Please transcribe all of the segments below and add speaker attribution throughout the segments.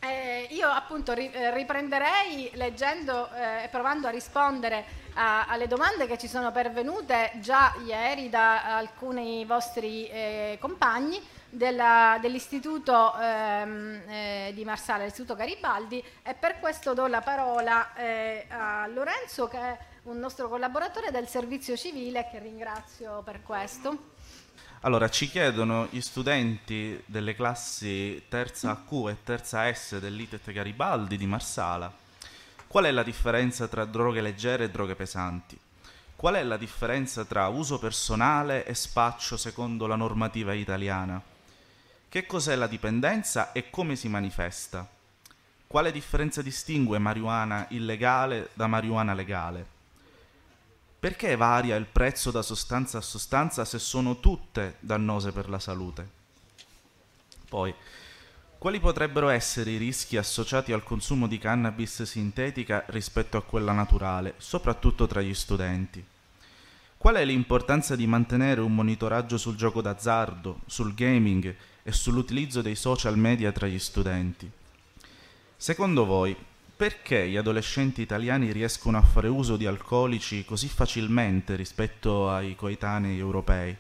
Speaker 1: Io appunto riprenderei leggendo e provando a rispondere alle domande che ci sono pervenute già ieri da alcuni vostri compagni dell'Istituto di Marsala, l'Istituto Garibaldi, e per questo do la parola a Lorenzo, che è un nostro collaboratore del servizio civile, che ringrazio per questo.
Speaker 2: Allora, ci chiedono gli studenti delle classi terza Q e terza S dell'ITET Garibaldi di Marsala qual è la differenza tra droghe leggere e droghe pesanti. Qual è la differenza tra uso personale e spaccio secondo la normativa italiana? Che cos'è la dipendenza e come si manifesta? Quale differenza distingue marijuana illegale da marijuana legale? Perché varia il prezzo da sostanza a sostanza se sono tutte dannose per la salute? Poi, quali potrebbero essere i rischi associati al consumo di cannabis sintetica rispetto a quella naturale, soprattutto tra gli studenti? Qual è l'importanza di mantenere un monitoraggio sul gioco d'azzardo, sul gaming e sull'utilizzo dei social media tra gli studenti? Secondo voi, perché gli adolescenti italiani riescono a fare uso di alcolici così facilmente rispetto ai coetanei europei?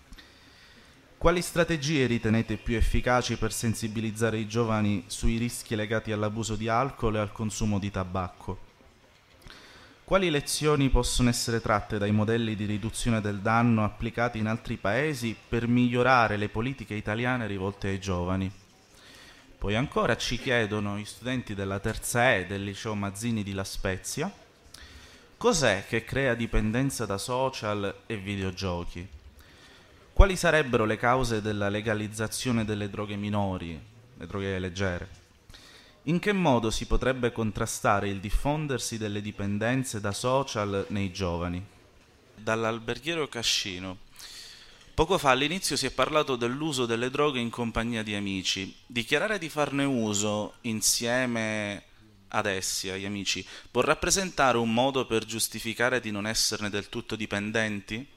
Speaker 2: Quali strategie ritenete più efficaci per sensibilizzare i giovani sui rischi legati all'abuso di alcol e al consumo di tabacco? Quali lezioni possono essere tratte dai modelli di riduzione del danno applicati in altri paesi per migliorare le politiche italiane rivolte ai giovani? Poi ancora ci chiedono gli studenti della terza E del liceo Mazzini di La Spezia cos'è che crea dipendenza da social e videogiochi? Quali sarebbero le cause della legalizzazione delle droghe minori, le droghe leggere? In che modo si potrebbe contrastare il diffondersi delle dipendenze da social nei giovani? Dall'alberghiero Cascino. Poco fa all'inizio si è parlato dell'uso delle droghe in compagnia di amici. Dichiarare di farne uso insieme ad essi, agli amici, può rappresentare un modo per giustificare di non esserne del tutto dipendenti?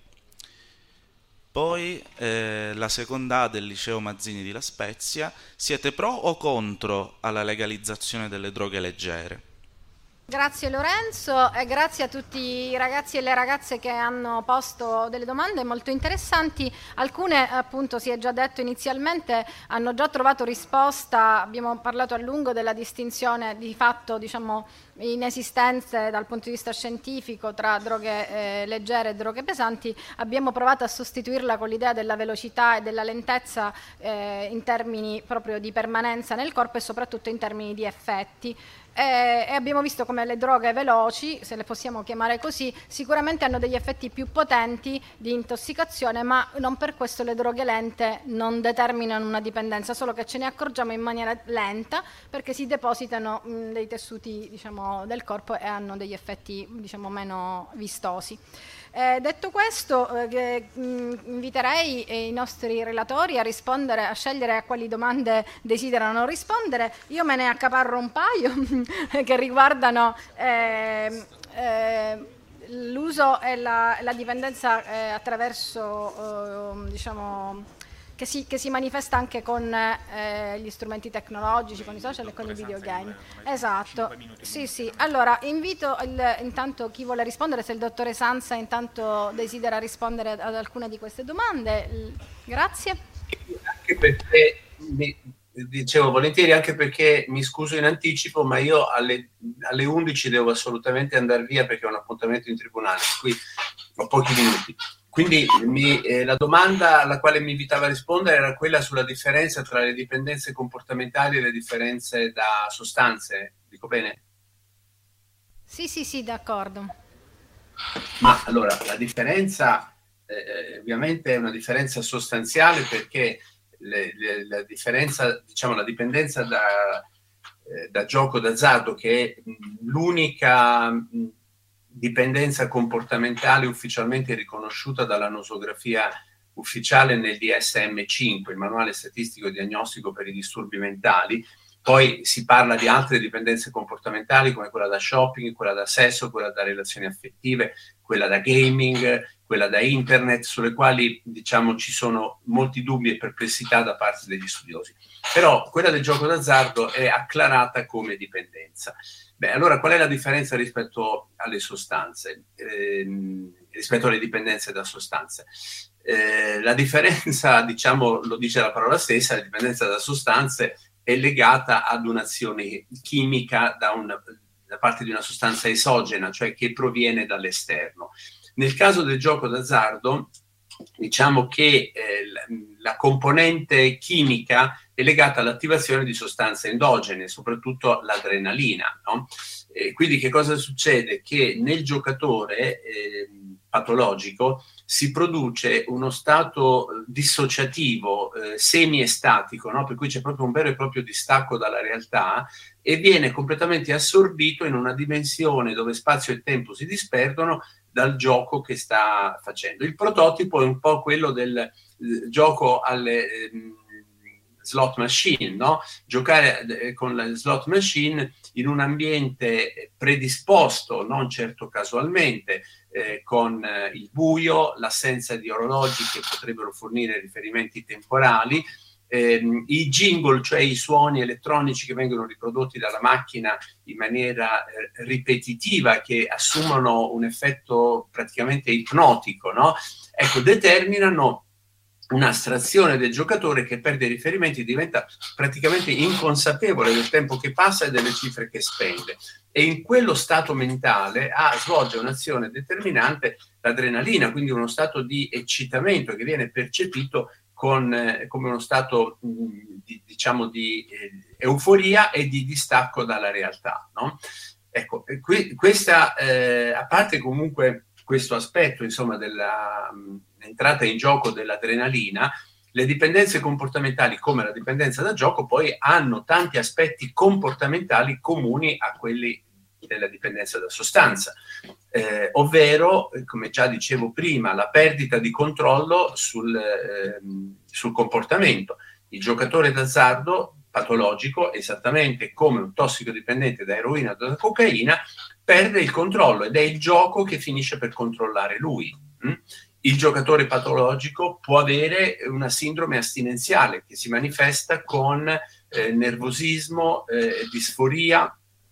Speaker 2: Poi la seconda A del liceo Mazzini di La Spezia, siete pro o contro alla legalizzazione delle droghe leggere?
Speaker 1: Grazie Lorenzo e grazie a tutti i ragazzi e le ragazze che hanno posto delle domande molto interessanti. Alcune, appunto, si è già detto inizialmente, hanno già trovato risposta. Abbiamo parlato a lungo della distinzione di fatto, diciamo, inesistente dal punto di vista scientifico tra droghe leggere e droghe pesanti. Abbiamo provato a sostituirla con l'idea della velocità e della lentezza in termini proprio di permanenza nel corpo e soprattutto in termini di effetti. E abbiamo visto come le droghe veloci, se le possiamo chiamare così, sicuramente hanno degli effetti più potenti di intossicazione, ma non per questo le droghe lente non determinano una dipendenza, solo che ce ne accorgiamo in maniera lenta perché si depositano dei tessuti, diciamo, del corpo e hanno degli effetti, diciamo, meno vistosi. Detto questo, inviterei i nostri relatori a rispondere, a scegliere a quali domande desiderano rispondere. Io me ne accaparro un paio che riguardano l'uso e la dipendenza attraverso, diciamo, che si manifesta anche con gli strumenti tecnologici, con i social e con i videogame. Esatto, sì, sì. Allora, invito intanto chi vuole rispondere, se il dottore Sanza intanto desidera rispondere ad alcune di queste domande. Grazie.
Speaker 3: Anche perché dicevo volentieri, anche perché mi scuso in anticipo, ma io alle 11 devo assolutamente andare via perché ho un appuntamento in tribunale, qui ho pochi minuti. Quindi la domanda alla quale mi invitava a rispondere era quella sulla differenza tra le dipendenze comportamentali e le differenze da sostanze. Dico bene?
Speaker 1: Sì, sì, sì, d'accordo.
Speaker 3: Ma allora, la differenza ovviamente è una differenza sostanziale perché la differenza, diciamo, la dipendenza da gioco d'azzardo, che è l'unica dipendenza comportamentale ufficialmente riconosciuta dalla nosografia ufficiale nel DSM-5, il manuale statistico diagnostico per i disturbi mentali, Poi si parla di altre dipendenze comportamentali come quella da shopping, quella da sesso, quella da relazioni affettive, quella da gaming, quella da internet, sulle quali diciamo ci sono molti dubbi e perplessità da parte degli studiosi. Però quella del gioco d'azzardo è acclarata come dipendenza. Beh, allora qual è la differenza rispetto alle sostanze, rispetto alle dipendenze da sostanze? La differenza, diciamo, lo dice la parola stessa, la dipendenza da sostanze è legata ad un'azione chimica da parte di una sostanza esogena, cioè che proviene dall'esterno. Nel caso del gioco d'azzardo, diciamo che la componente chimica è legata all'attivazione di sostanze endogene, soprattutto l'adrenalina, no? Quindi che cosa succede? Che nel giocatore patologico si produce uno stato dissociativo, semi-estatico, no? Per cui c'è proprio un vero e proprio distacco dalla realtà e viene completamente assorbito in una dimensione dove spazio e tempo si disperdono dal gioco che sta facendo. Il prototipo è un po' quello del gioco alle slot machine, no? Giocare con la slot machine in un ambiente predisposto, non certo casualmente, con il buio, l'assenza di orologi che potrebbero fornire riferimenti temporali, i jingle, cioè i suoni elettronici che vengono riprodotti dalla macchina in maniera ripetitiva, che assumono un effetto praticamente ipnotico, no? Ecco, determinano un'astrazione del giocatore che perde i riferimenti, diventa praticamente inconsapevole del tempo che passa e delle cifre che spende. E in quello stato mentale svolge un'azione determinante l'adrenalina, quindi uno stato di eccitamento che viene percepito come uno stato di euforia e di distacco dalla realtà, no? Ecco, questa, a parte comunque questo aspetto, insomma, dell'entrata in gioco dell'adrenalina, le dipendenze comportamentali, come la dipendenza da gioco, poi hanno tanti aspetti comportamentali comuni a quelli della dipendenza da sostanza, ovvero, come già dicevo prima, la perdita di controllo sul comportamento. Il giocatore d'azzardo patologico, esattamente come un tossicodipendente da eroina o da cocaina, perde il controllo ed è il gioco che finisce per controllare lui. Il giocatore patologico può avere una sindrome astinenziale che si manifesta con nervosismo, disforia,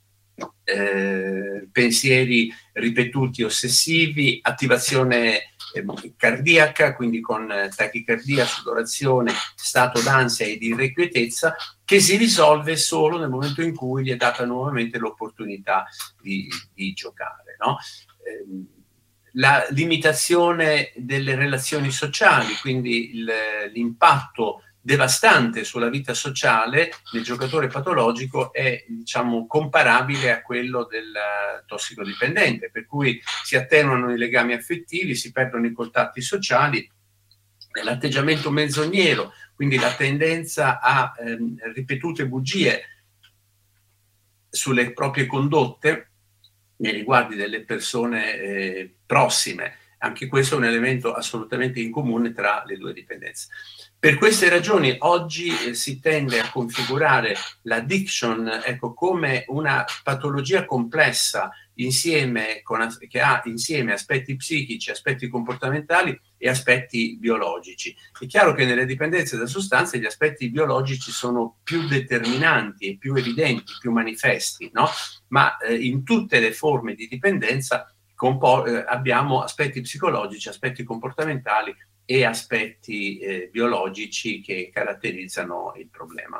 Speaker 3: pensieri ripetuti ossessivi, attivazione cardiaca, quindi con tachicardia, sudorazione, stato d'ansia e di irrequietezza, che si risolve solo nel momento in cui gli è data nuovamente l'opportunità di giocare, no? La limitazione delle relazioni sociali, quindi l'impatto devastante sulla vita sociale del giocatore patologico è, diciamo, comparabile a quello del tossicodipendente, per cui si attenuano i legami affettivi, si perdono i contatti sociali, l'atteggiamento menzognero, quindi la tendenza a ripetute bugie sulle proprie condotte nei riguardi delle persone prossime. Anche questo è un elemento assolutamente in comune tra le due dipendenze. Per queste ragioni oggi si tende a configurare l'addiction, ecco, come una patologia complessa insieme che ha insieme aspetti psichici, aspetti comportamentali e aspetti biologici. È chiaro che nelle dipendenze da sostanze gli aspetti biologici sono più determinanti, più evidenti, più manifesti, no? Ma in tutte le forme di dipendenza abbiamo aspetti psicologici, aspetti comportamentali e aspetti biologici che caratterizzano il problema.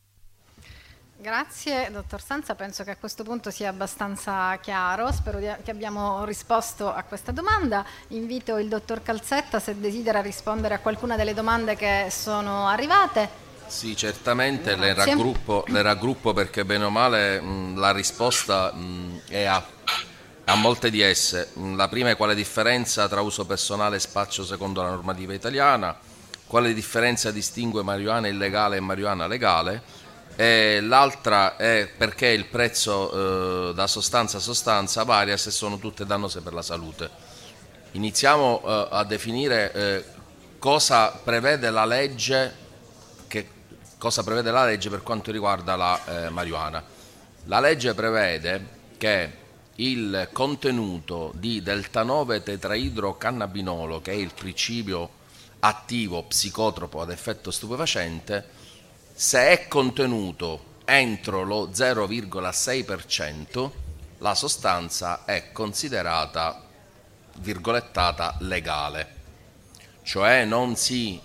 Speaker 1: Grazie, dottor Sanza, penso che a questo punto sia abbastanza chiaro, spero che abbiamo risposto a questa domanda. Invito il dottor Calzetta se desidera rispondere a qualcuna delle domande che sono arrivate.
Speaker 4: Sì, certamente le raggruppo perché bene o male la risposta è a molte di esse. La prima è: quale differenza tra uso personale e spaccio secondo la normativa italiana, quale differenza distingue marijuana illegale e marijuana legale, e l'altra è perché il prezzo da sostanza a sostanza varia se sono tutte dannose per la salute. Iniziamo a definire cosa prevede la legge cosa prevede la legge per quanto riguarda la marijuana? La legge prevede che il contenuto di delta-9 tetraidrocannabinolo, che è il principio attivo psicotropo ad effetto stupefacente, se è contenuto entro lo 0,6%, la sostanza è considerata virgolettata legale, cioè non si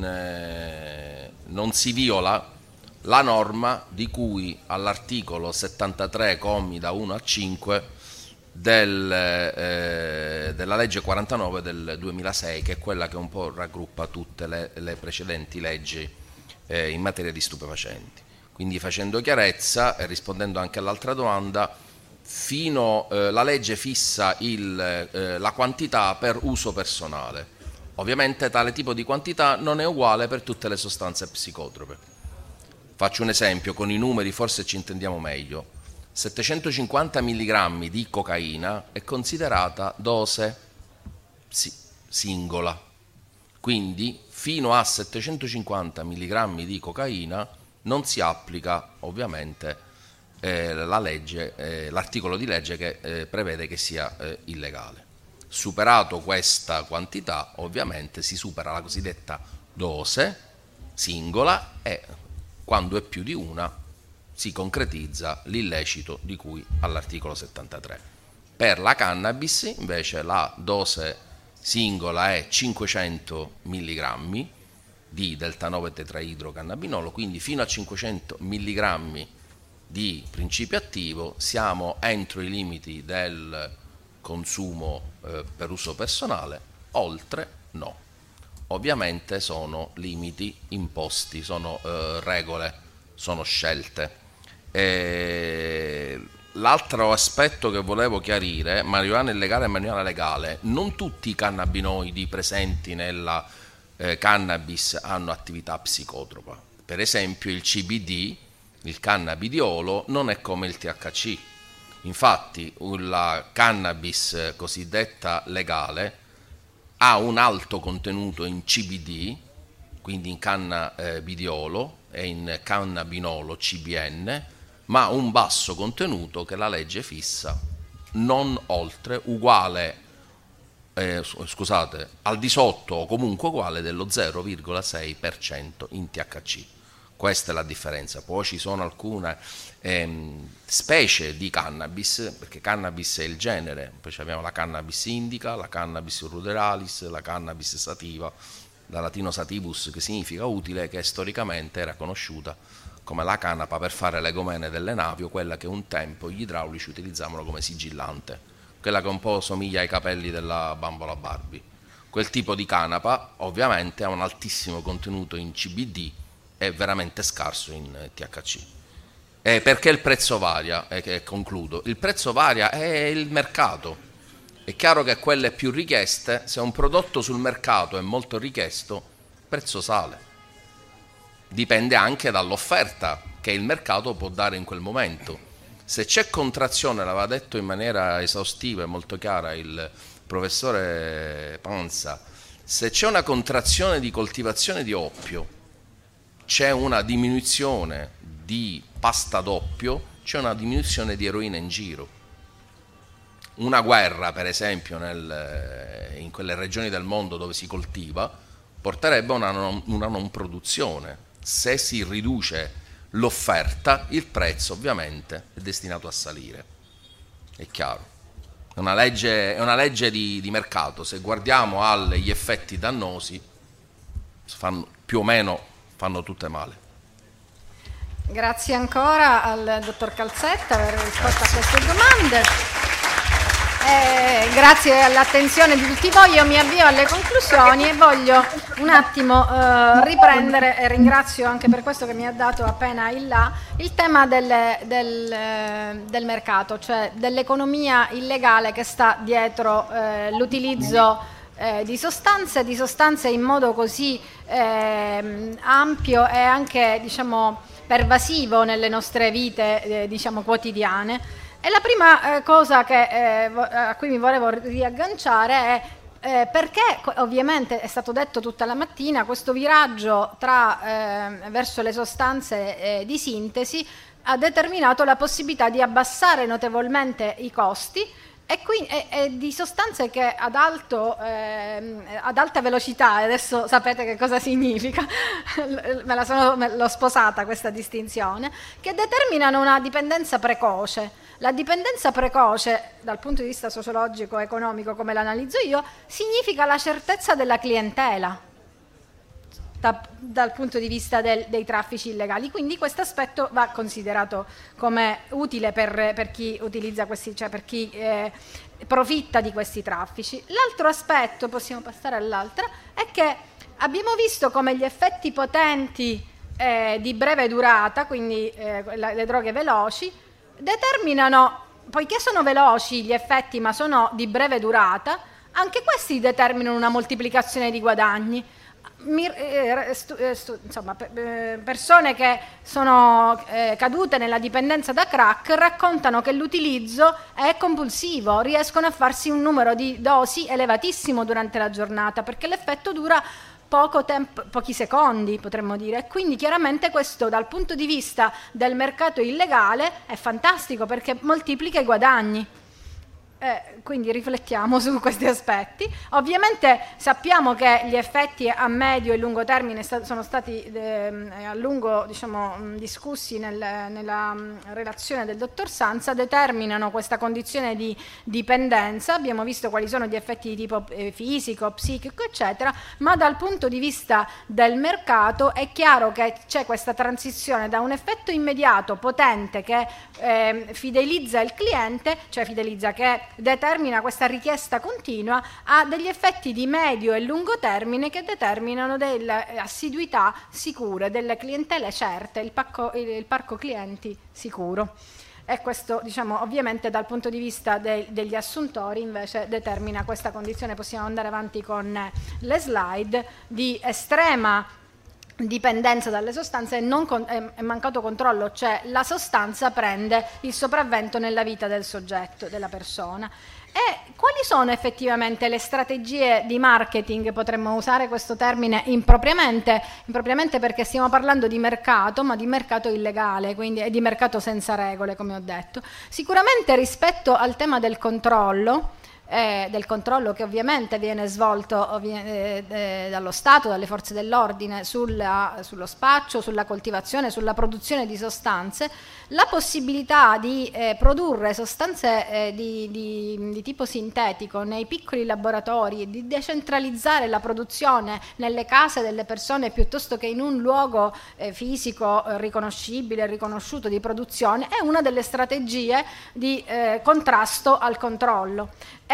Speaker 4: viola la norma di cui all'articolo 73 commi da 1 a 5 della legge 49 del 2006, che è quella che un po' raggruppa tutte le precedenti leggi in materia di stupefacenti. Quindi, facendo chiarezza e rispondendo anche all'altra domanda, la legge fissa la quantità per uso personale. Ovviamente tale tipo di quantità non è uguale per tutte le sostanze psicotrope. Faccio un esempio, con i numeri forse ci intendiamo meglio. 750 mg di cocaina è considerata dose singola, quindi fino a 750 mg di cocaina non si applica ovviamente l'articolo di legge che prevede che sia illegale. Superato questa quantità, ovviamente si supera la cosiddetta dose singola e quando è più di una si concretizza l'illecito di cui all'articolo 73. Per la cannabis invece la dose singola è 500 mg di delta-9 tetraidrocannabinolo, quindi fino a 500 mg di principio attivo siamo entro i limiti del consumo per uso personale, oltre no. Ovviamente sono limiti imposti, sono regole, sono scelte. L'altro aspetto che volevo chiarire: marijuana illegale e marijuana legale, non tutti i cannabinoidi presenti nella cannabis hanno attività psicotropa. Per esempio il CBD, il cannabidiolo, non è come il THC. Infatti la cannabis cosiddetta legale ha un alto contenuto in CBD, quindi in cannabidiolo, e in cannabinolo CBN, ma un basso contenuto che la legge fissa non oltre al di sotto o comunque uguale dello 0,6% in THC. Questa è la differenza. Poi ci sono alcune specie di cannabis, perché cannabis è il genere, poi abbiamo la cannabis indica, la cannabis ruderalis, la cannabis sativa, da latino sativus che significa utile, che storicamente era conosciuta come la canapa per fare le gomene delle navi, o quella che un tempo gli idraulici utilizzavano come sigillante, quella che un po' somiglia ai capelli della bambola Barbie. Quel tipo di canapa ovviamente ha un altissimo contenuto in CBD e veramente scarso in THC. Perché il prezzo varia? Concludo. Il prezzo varia, è il mercato. È chiaro che quelle più richieste, se un prodotto sul mercato è molto richiesto, il prezzo sale. Dipende anche dall'offerta che il mercato può dare in quel momento. Se c'è contrazione, l'aveva detto in maniera esaustiva e molto chiara il professore Panza, se c'è una contrazione di coltivazione di oppio, c'è una diminuzione di pasta d'oppio, c'è una diminuzione di eroina in giro. Una guerra, per esempio, in quelle regioni del mondo dove si coltiva, porterebbe a una non produzione. Se si riduce l'offerta, il prezzo ovviamente è destinato a salire. È chiaro. È una legge di mercato. Se guardiamo agli effetti dannosi, più o meno fanno tutte male.
Speaker 1: Grazie ancora al dottor Calzetta per aver risposto a queste domande. Grazie all'attenzione di tutti voi. Io mi avvio alle conclusioni e voglio un attimo riprendere, e ringrazio anche per questo che mi ha dato appena il tema del mercato, cioè dell'economia illegale che sta dietro l'utilizzo di sostanze in modo così ampio e anche, diciamo, pervasivo nelle nostre vite quotidiane. E la prima cosa a cui mi volevo riagganciare è perché ovviamente è stato detto tutta la mattina, questo viraggio verso le sostanze di sintesi ha determinato la possibilità di abbassare notevolmente i costi e di sostanze che ad alta velocità, adesso sapete che cosa significa, l'ho sposata questa distinzione, che determinano una dipendenza precoce. La dipendenza precoce, dal punto di vista sociologico e economico, come l'analizzo io, significa la certezza della clientela dal punto di vista dei traffici illegali. Quindi questo aspetto va considerato come utile per chi utilizza questi, cioè per chi profitta di questi traffici. L'altro aspetto, possiamo passare all'altra, è che abbiamo visto come gli effetti potenti di breve durata, quindi le droghe veloci, determinano, poiché sono veloci gli effetti ma sono di breve durata, anche questi determinano una moltiplicazione di guadagni. Insomma, persone che sono cadute nella dipendenza da crack raccontano che l'utilizzo è compulsivo, riescono a farsi un numero di dosi elevatissimo durante la giornata perché l'effetto dura poco tempo, pochi secondi potremmo dire, quindi chiaramente questo dal punto di vista del mercato illegale è fantastico perché moltiplica i guadagni. Quindi riflettiamo su questi aspetti. Ovviamente sappiamo che gli effetti a medio e lungo termine sono stati a lungo discussi nella relazione del dottor Sanza, determinano questa condizione di dipendenza. Abbiamo visto quali sono gli effetti di tipo fisico, psichico, eccetera, ma dal punto di vista del mercato è chiaro che c'è questa transizione da un effetto immediato, potente, che fidelizza il cliente, cioè fidelizza, che determina questa richiesta continua, a degli effetti di medio e lungo termine che determinano delle assiduità sicure, delle clientele certe, il parco clienti sicuro. E questo, ovviamente dal punto di vista degli assuntori invece determina questa condizione. Possiamo andare avanti con le slide, di estrema dipendenza dalle sostanze e mancato controllo, cioè la sostanza prende il sopravvento nella vita del soggetto, della persona. E quali sono effettivamente le strategie di marketing? Potremmo usare questo termine impropriamente perché stiamo parlando di mercato, ma di mercato illegale, quindi è di mercato senza regole, come ho detto. Sicuramente rispetto al tema del controllo che ovviamente viene svolto dallo Stato, dalle forze dell'ordine sullo spaccio, sulla coltivazione, sulla produzione di sostanze, la possibilità di produrre sostanze di tipo sintetico nei piccoli laboratori e di decentralizzare la produzione nelle case delle persone piuttosto che in un luogo fisico riconoscibile, riconosciuto di produzione, è una delle strategie di contrasto al controllo.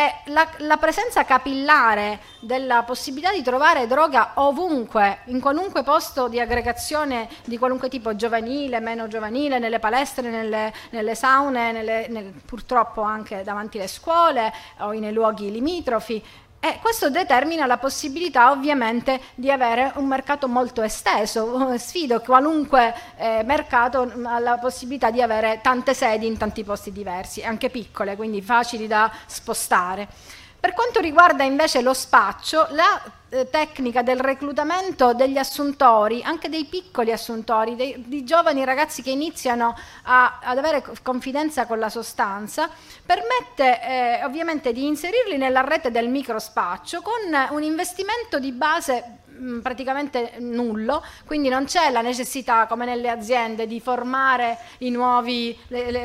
Speaker 1: La presenza capillare della possibilità di trovare droga ovunque, in qualunque posto di aggregazione di qualunque tipo, giovanile, meno giovanile, nelle palestre, nelle saune, purtroppo anche davanti alle scuole o nei luoghi limitrofi. E questo determina la possibilità ovviamente di avere un mercato molto esteso. Sfido qualunque mercato alla possibilità di avere tante sedi in tanti posti diversi, anche piccole, quindi facili da spostare. Per quanto riguarda invece lo spaccio, la tecnica del reclutamento degli assuntori, anche dei piccoli assuntori, di giovani ragazzi che iniziano ad avere confidenza con la sostanza, permette ovviamente di inserirli nella rete del microspaccio con un investimento di base praticamente nullo, quindi non c'è la necessità, come nelle aziende, di formare le nuove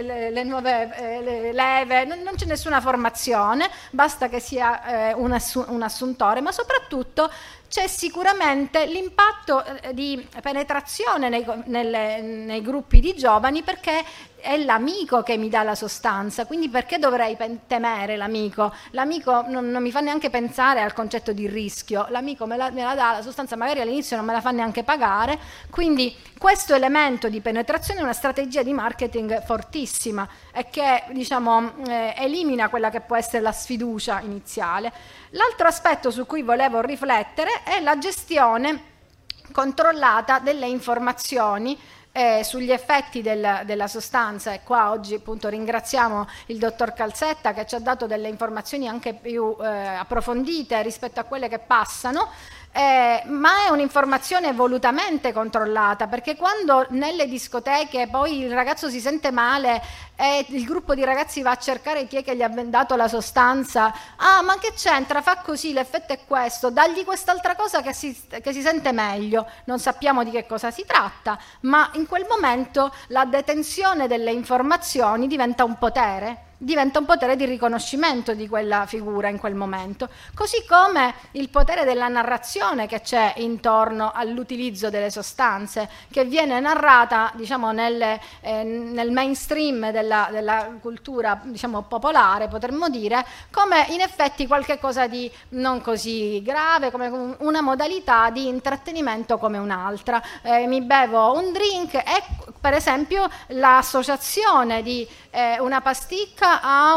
Speaker 1: leve, non c'è nessuna formazione, basta che sia un assuntore, ma soprattutto c'è sicuramente l'impatto di penetrazione nei gruppi di giovani, perché è l'amico che mi dà la sostanza, quindi perché dovrei temere l'amico? L'amico non mi fa neanche pensare al concetto di rischio, l'amico me la dà la sostanza, magari all'inizio non me la fa neanche pagare, quindi questo elemento di penetrazione è una strategia di marketing fortissima e che elimina quella che può essere la sfiducia iniziale. L'altro aspetto su cui volevo riflettere è la gestione controllata delle informazioni sugli effetti della sostanza, e qua oggi appunto ringraziamo il dottor Calzetta che ci ha dato delle informazioni anche più approfondite rispetto a quelle che passano. Ma è un'informazione volutamente controllata, perché quando nelle discoteche poi il ragazzo si sente male e il gruppo di ragazzi va a cercare chi è che gli ha dato la sostanza, ma che c'entra, fa così, l'effetto è questo, dagli quest'altra cosa che si sente meglio, non sappiamo di che cosa si tratta, ma in quel momento la detenzione delle informazioni diventa un potere di riconoscimento di quella figura in quel momento, così come il potere della narrazione che c'è intorno all'utilizzo delle sostanze, che viene narrata, diciamo, nel mainstream della cultura, diciamo, popolare, potremmo dire, come in effetti qualche cosa di non così grave, come una modalità di intrattenimento come un'altra. Mi bevo un drink e, per esempio, l'associazione di una pasticca a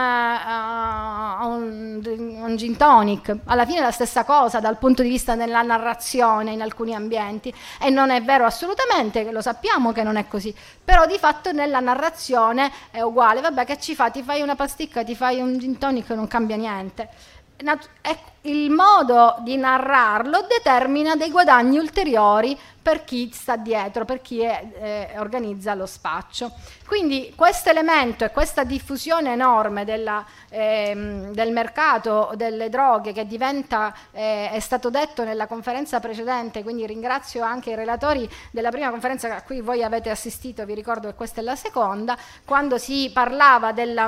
Speaker 1: un gin tonic, alla fine è la stessa cosa dal punto di vista della narrazione in alcuni ambienti, e non è vero assolutamente, che lo sappiamo che non è così, però di fatto nella narrazione è uguale. Vabbè, che ci fa? Ti fai una pasticca, ti fai un gin tonic, non cambia niente. Il modo di narrarlo determina dei guadagni ulteriori per chi sta dietro, per chi organizza lo spaccio. Quindi questo elemento e questa diffusione enorme del mercato delle droghe, che diventa, è stato detto nella conferenza precedente, quindi ringrazio anche i relatori della prima conferenza a cui voi avete assistito, vi ricordo che questa è la seconda, quando si parlava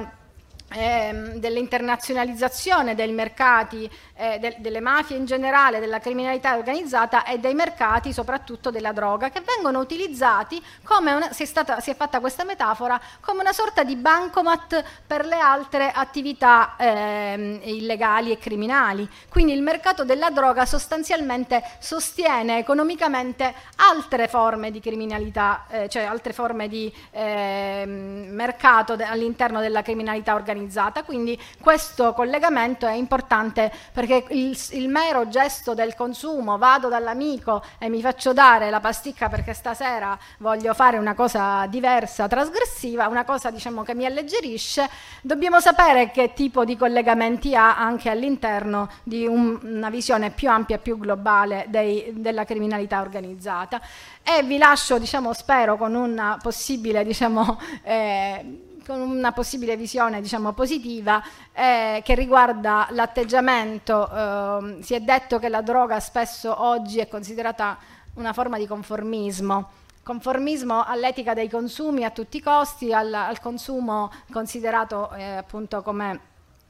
Speaker 1: dell'internazionalizzazione dei mercati, delle mafie in generale, della criminalità organizzata e dei mercati soprattutto della droga, che vengono utilizzati come si è fatta questa metafora, come una sorta di bancomat per le altre attività illegali e criminali. Quindi il mercato della droga sostanzialmente sostiene economicamente altre forme di criminalità, cioè altre forme di mercato all'interno della criminalità organizzata. Quindi questo collegamento è importante, perché il mero gesto del consumo, vado dall'amico e mi faccio dare la pasticca perché stasera voglio fare una cosa diversa, trasgressiva, una cosa, diciamo, che mi alleggerisce, dobbiamo sapere che tipo di collegamenti ha anche all'interno di una visione più ampia e più globale della criminalità organizzata. E vi lascio, diciamo, spero con una possibile, diciamo, con una possibile visione, diciamo, positiva, che riguarda l'atteggiamento. Si è detto che la droga spesso oggi è considerata una forma di conformismo all'etica dei consumi a tutti i costi, al consumo considerato appunto come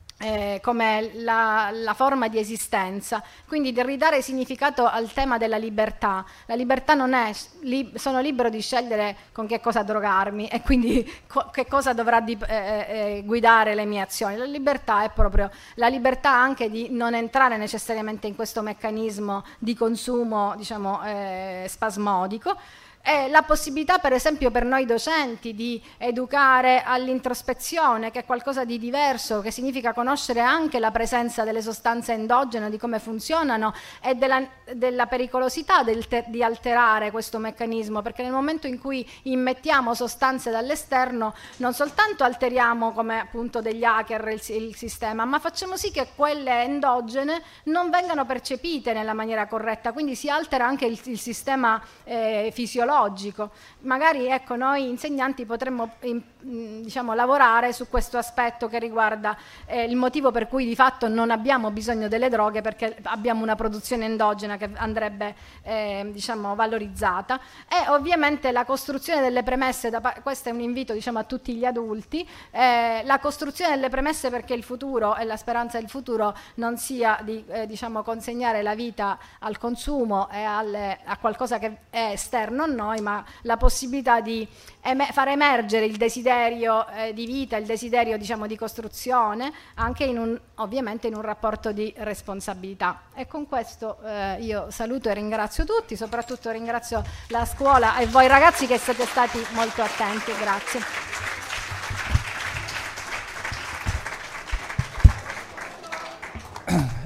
Speaker 1: la forma di esistenza, quindi di ridare significato al tema della libertà. La libertà non è sono libero di scegliere con che cosa drogarmi e quindi che cosa dovrà guidare le mie azioni. La libertà è proprio la libertà anche di non entrare necessariamente in questo meccanismo di consumo, diciamo, spasmodico. E la possibilità, per esempio, per noi docenti di educare all'introspezione, che è qualcosa di diverso, che significa conoscere anche la presenza delle sostanze endogene, di come funzionano e della pericolosità di alterare questo meccanismo, perché nel momento in cui immettiamo sostanze dall'esterno non soltanto alteriamo come appunto degli hacker il sistema, ma facciamo sì che quelle endogene non vengano percepite nella maniera corretta, quindi si altera anche il sistema fisiologico. Magari, ecco, noi insegnanti potremmo diciamo, lavorare su questo aspetto che riguarda il motivo per cui di fatto non abbiamo bisogno delle droghe, perché abbiamo una produzione endogena che andrebbe diciamo, valorizzata. E ovviamente la costruzione delle premesse, questo è un invito, diciamo, a tutti gli adulti, la costruzione delle premesse perché il futuro e la speranza del futuro non sia di diciamo, consegnare la vita al consumo e a qualcosa che è esterno a noi, ma la possibilità di far emergere il desiderio di vita, il desiderio, diciamo, di costruzione, anche ovviamente in un rapporto di responsabilità. E con questo io saluto e ringrazio tutti, soprattutto ringrazio la scuola e voi ragazzi che siete stati molto attenti. Grazie.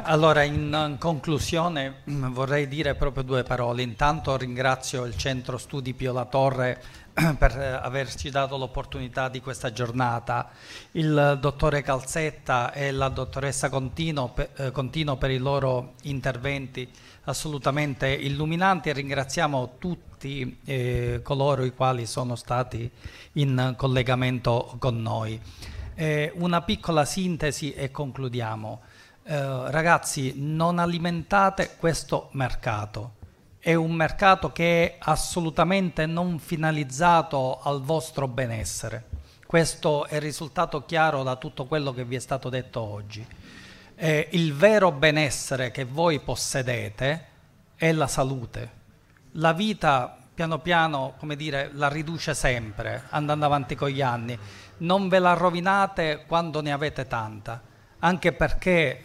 Speaker 5: Allora, in conclusione vorrei dire proprio due parole. Intanto ringrazio il Centro Studi Pio La Torre per averci dato l'opportunità di questa giornata, il dottore Calzetta e la dottoressa Contino per i loro interventi assolutamente illuminanti, e ringraziamo tutti coloro i quali sono stati in collegamento con noi. Una piccola sintesi e concludiamo. Ragazzi, non alimentate questo mercato. È un mercato che è assolutamente non finalizzato al vostro benessere. Questo è il risultato chiaro da tutto quello che vi è stato detto oggi. Il vero benessere che voi possedete è la salute. La vita piano piano, come dire, la riduce sempre, andando avanti con gli anni. Non ve la rovinate quando ne avete tanta, anche perché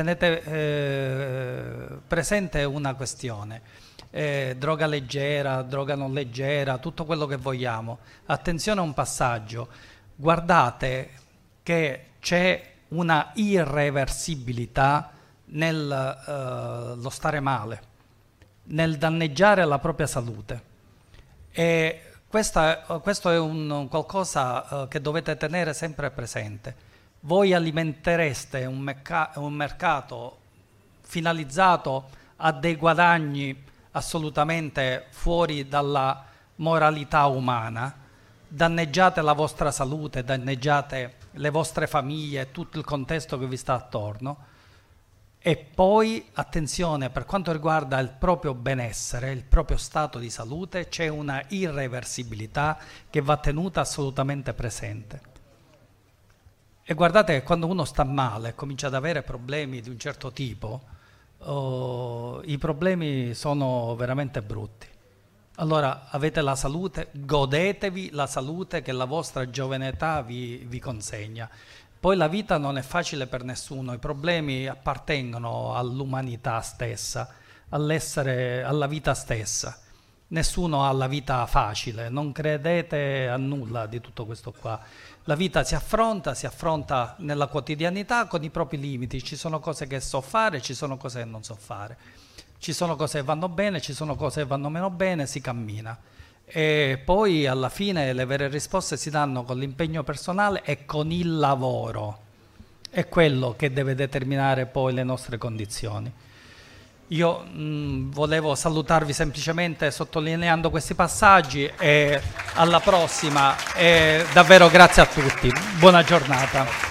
Speaker 5: tenete presente una questione. Droga leggera, droga non leggera, tutto quello che vogliamo. Attenzione a un passaggio, guardate che c'è una irreversibilità nello stare male, nel danneggiare la propria salute, e questo è un qualcosa che dovete tenere sempre presente. Voi alimentereste un mercato finalizzato a dei guadagni assolutamente fuori dalla moralità umana, danneggiate la vostra salute, danneggiate le vostre famiglie, tutto il contesto che vi sta attorno. E poi, attenzione, per quanto riguarda il proprio benessere, il proprio stato di salute, c'è una irreversibilità che va tenuta assolutamente presente. E guardate che quando uno sta male e comincia ad avere problemi di un certo tipo, i problemi sono veramente brutti. Allora avete la salute, godetevi la salute che la vostra giovane età vi consegna. Poi la vita non è facile per nessuno, i problemi appartengono all'umanità stessa, alla vita stessa. Nessuno ha la vita facile, non credete a nulla di tutto questo qua. La vita si affronta nella quotidianità con i propri limiti. Ci sono cose che so fare, ci sono cose che non so fare. Ci sono cose che vanno bene, ci sono cose che vanno meno bene, si cammina. E poi alla fine le vere risposte si danno con l'impegno personale e con il lavoro. È quello che deve determinare poi le nostre condizioni. Io volevo salutarvi semplicemente sottolineando questi passaggi, e alla prossima, e davvero grazie a tutti. Buona giornata.